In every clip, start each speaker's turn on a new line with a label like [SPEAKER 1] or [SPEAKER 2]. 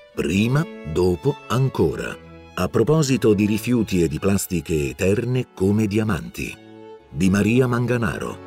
[SPEAKER 1] Prima, dopo, ancora. A proposito di rifiuti e di plastiche eterne come diamanti. Di Maria Manganaro.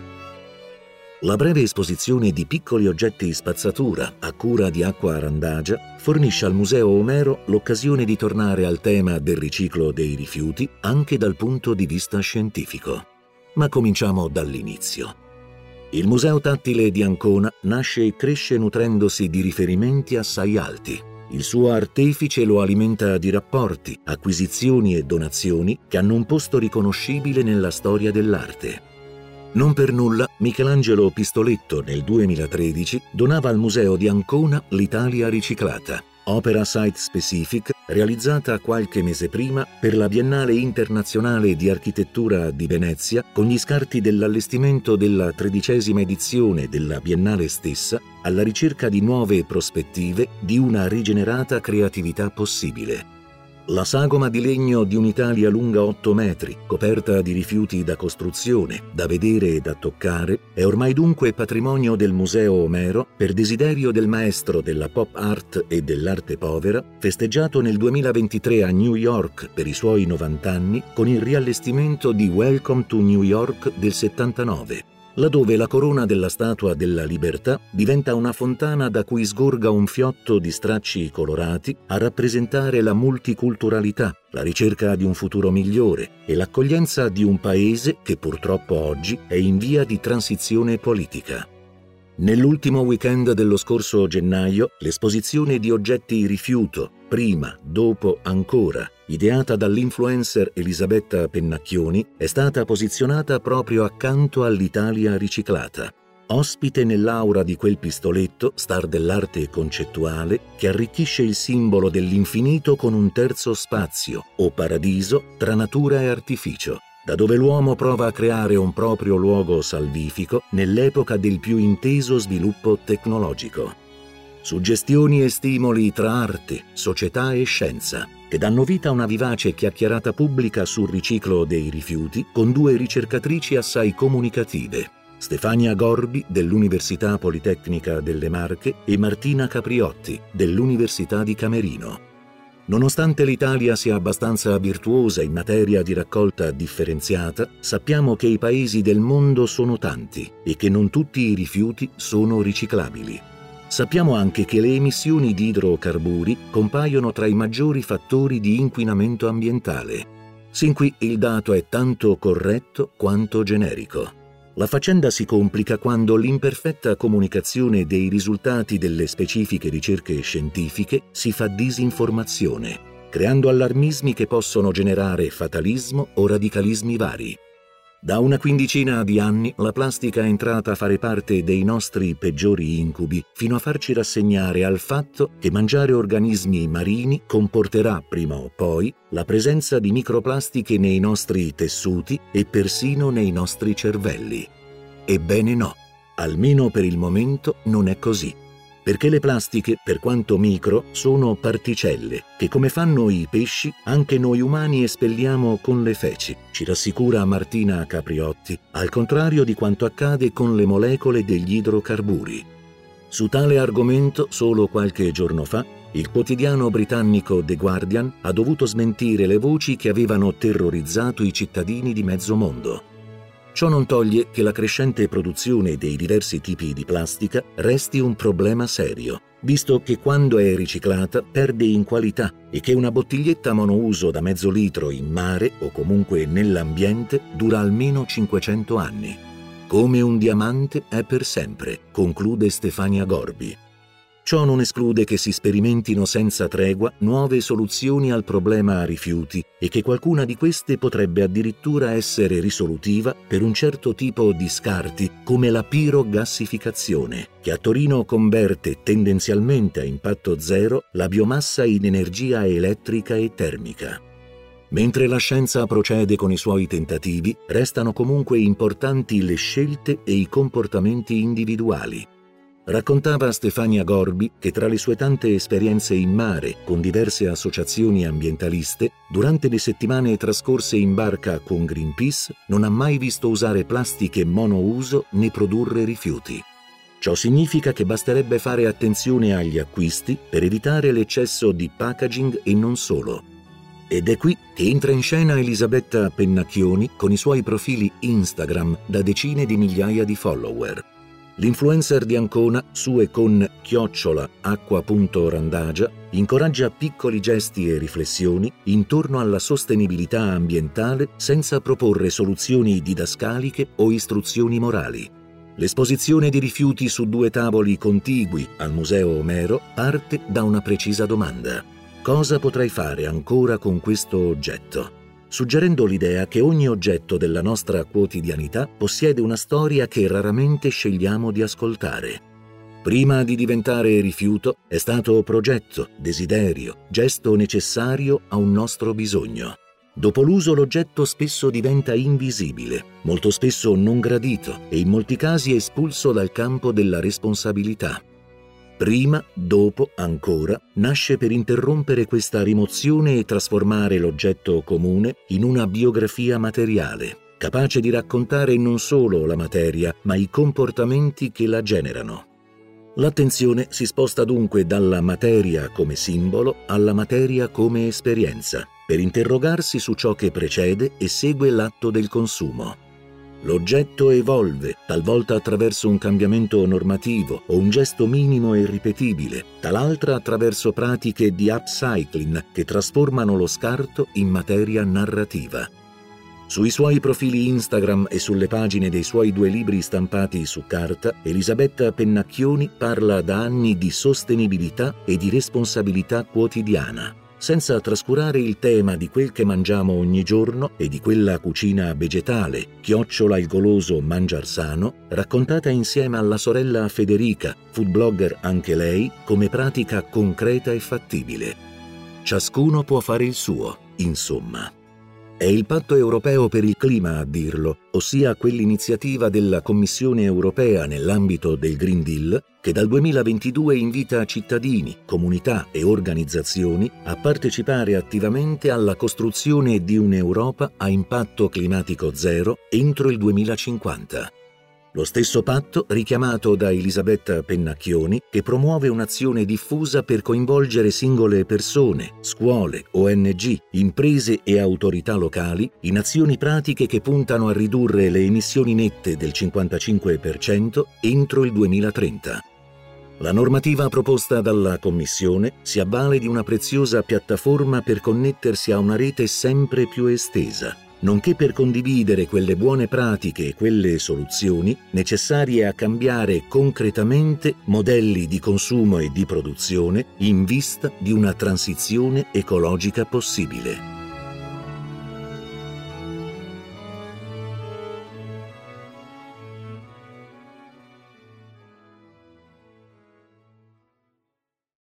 [SPEAKER 1] La breve esposizione di piccoli oggetti spazzatura a cura di Acqua Arandagia fornisce al Museo Omero l'occasione di tornare al tema del riciclo dei rifiuti anche dal punto di vista scientifico. Ma cominciamo dall'inizio. Il Museo Tattile di Ancona nasce e cresce nutrendosi di riferimenti assai alti. Il suo artefice lo alimenta di rapporti, acquisizioni e donazioni che hanno un posto riconoscibile nella storia dell'arte. Non per nulla Michelangelo Pistoletto nel 2013 donava al Museo di Ancona l'Italia riciclata, opera site-specific realizzata qualche mese prima per la Biennale Internazionale di Architettura di Venezia con gli scarti dell'allestimento della 13ª edizione della Biennale stessa alla ricerca di nuove prospettive di una rigenerata creatività possibile. La sagoma di legno di un'Italia lunga 8 metri, coperta di rifiuti da costruzione, da vedere e da toccare, è ormai dunque patrimonio del Museo Omero per desiderio del maestro della pop art e dell'arte povera, festeggiato nel 2023 a New York per i suoi 90 anni con il riallestimento di Welcome to New York del 79. Laddove la corona della Statua della Libertà diventa una fontana da cui sgorga un fiotto di stracci colorati a rappresentare la multiculturalità, la ricerca di un futuro migliore e l'accoglienza di un paese che purtroppo oggi è in via di transizione politica. Nell'ultimo weekend dello scorso gennaio, l'esposizione di oggetti rifiuto, prima, dopo, ancora, ideata dall'influencer Elisabetta Pennacchioni, è stata posizionata proprio accanto all'Italia riciclata. Ospite nell'aura di quel pistoletto, star dell'arte concettuale, che arricchisce il simbolo dell'infinito con un terzo spazio, o paradiso, tra natura e artificio, da dove l'uomo prova a creare un proprio luogo salvifico nell'epoca del più inteso sviluppo tecnologico. Suggestioni e stimoli tra arte, società e scienza, che danno vita a una vivace chiacchierata pubblica sul riciclo dei rifiuti con due ricercatrici assai comunicative, Stefania Gorbi dell'Università Politecnica delle Marche e Martina Capriotti dell'Università di Camerino. Nonostante l'Italia sia abbastanza virtuosa in materia di raccolta differenziata, sappiamo che i paesi del mondo sono tanti e che non tutti i rifiuti sono riciclabili. Sappiamo anche che le emissioni di idrocarburi compaiono tra i maggiori fattori di inquinamento ambientale. Sin qui il dato è tanto corretto quanto generico. La faccenda si complica quando l'imperfetta comunicazione dei risultati delle specifiche ricerche scientifiche si fa disinformazione, creando allarmismi che possono generare fatalismo o radicalismi vari. Da una quindicina di anni la plastica è entrata a fare parte dei nostri peggiori incubi, fino a farci rassegnare al fatto che mangiare organismi marini comporterà prima o poi la presenza di microplastiche nei nostri tessuti e persino nei nostri cervelli. Ebbene no, almeno per il momento non è così. Perché le plastiche, per quanto micro, sono particelle che, come fanno i pesci, anche noi umani espelliamo con le feci, ci rassicura Martina Capriotti, al contrario di quanto accade con le molecole degli idrocarburi. Su tale argomento, solo qualche giorno fa, il quotidiano britannico The Guardian ha dovuto smentire le voci che avevano terrorizzato i cittadini di mezzo mondo. Ciò non toglie che la crescente produzione dei diversi tipi di plastica resti un problema serio, visto che quando è riciclata perde in qualità e che una bottiglietta monouso da mezzo litro in mare o comunque nell'ambiente dura almeno 500 anni. Come un diamante è per sempre, conclude Stefania Gorbi. Ciò non esclude che si sperimentino senza tregua nuove soluzioni al problema rifiuti e che qualcuna di queste potrebbe addirittura essere risolutiva per un certo tipo di scarti come la pirogassificazione, che a Torino converte tendenzialmente a impatto zero la biomassa in energia elettrica e termica. Mentre la scienza procede con i suoi tentativi, restano comunque importanti le scelte e i comportamenti individuali. Raccontava Stefania Gorbi che tra le sue tante esperienze in mare con diverse associazioni ambientaliste, durante le settimane trascorse in barca con Greenpeace, non ha mai visto usare plastiche monouso né produrre rifiuti. Ciò significa che basterebbe fare attenzione agli acquisti per evitare l'eccesso di packaging e non solo. Ed è qui che entra in scena Elisabetta Pennacchioni con i suoi profili Instagram da decine di migliaia di follower. L'influencer di Ancona, su e con @acqua.randagia, incoraggia piccoli gesti e riflessioni intorno alla sostenibilità ambientale senza proporre soluzioni didascaliche o istruzioni morali. L'esposizione di rifiuti su 2 tavoli contigui al Museo Omero parte da una precisa domanda: cosa potrei fare ancora con questo oggetto? Suggerendo l'idea che ogni oggetto della nostra quotidianità possiede una storia che raramente scegliamo di ascoltare. Prima di diventare rifiuto è stato progetto, desiderio, gesto necessario a un nostro bisogno. Dopo l'uso l'oggetto spesso diventa invisibile, molto spesso non gradito e in molti casi espulso dal campo della responsabilità. Prima, dopo, ancora, nasce per interrompere questa rimozione e trasformare l'oggetto comune in una biografia materiale, capace di raccontare non solo la materia, ma i comportamenti che la generano. L'attenzione si sposta dunque dalla materia come simbolo alla materia come esperienza, per interrogarsi su ciò che precede e segue l'atto del consumo. L'oggetto evolve, talvolta attraverso un cambiamento normativo o un gesto minimo e ripetibile, tal'altra attraverso pratiche di upcycling che trasformano lo scarto in materia narrativa. Sui suoi profili Instagram e sulle pagine dei suoi 2 libri stampati su carta, Elisabetta Pennacchioni parla da anni di sostenibilità e di responsabilità quotidiana, senza trascurare il tema di quel che mangiamo ogni giorno e di quella cucina vegetale, @ il goloso mangiar sano, raccontata insieme alla sorella Federica, food blogger anche lei, come pratica concreta e fattibile. Ciascuno può fare il suo, insomma. È il Patto europeo per il clima a dirlo, ossia quell'iniziativa della Commissione europea nell'ambito del Green Deal che dal 2022 invita cittadini, comunità e organizzazioni a partecipare attivamente alla costruzione di un'Europa a impatto climatico zero entro il 2050. Lo stesso patto richiamato da Elisabetta Pennacchioni, che promuove un'azione diffusa per coinvolgere singole persone, scuole, ONG, imprese e autorità locali in azioni pratiche che puntano a ridurre le emissioni nette del 55% entro il 2030. La normativa proposta dalla Commissione si avvale di una preziosa piattaforma per connettersi a una rete sempre più estesa, nonché per condividere quelle buone pratiche e quelle soluzioni necessarie a cambiare concretamente modelli di consumo e di produzione in vista di una transizione ecologica possibile.